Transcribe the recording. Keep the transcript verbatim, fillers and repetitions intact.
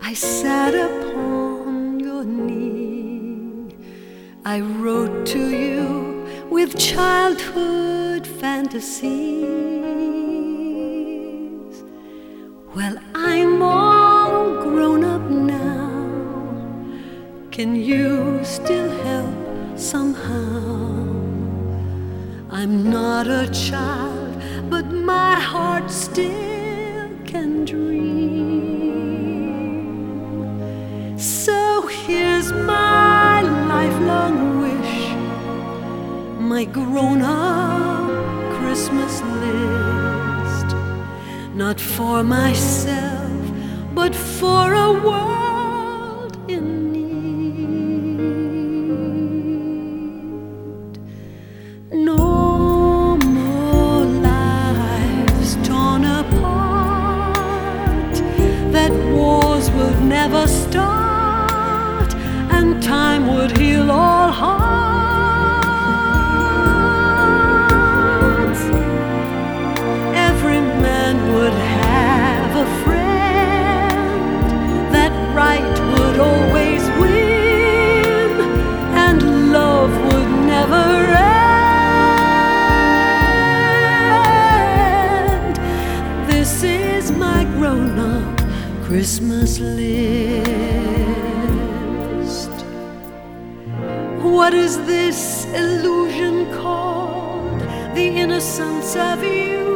I sat upon your knee, I wrote to you with childhood fantasies. Well, I'm all grown up now. Can you still help somehow? I'm not a child, but my heart still can dream. So here's my lifelong wish, my grown-up Christmas list. Not for myself, but for a world in need. No more lives torn apart, that wars would never start, and time would heal all hearts. Every man would have a friend, that right would always win, and love would never end. This is my grown-up Christmas list. What is this illusion called? The innocence of you.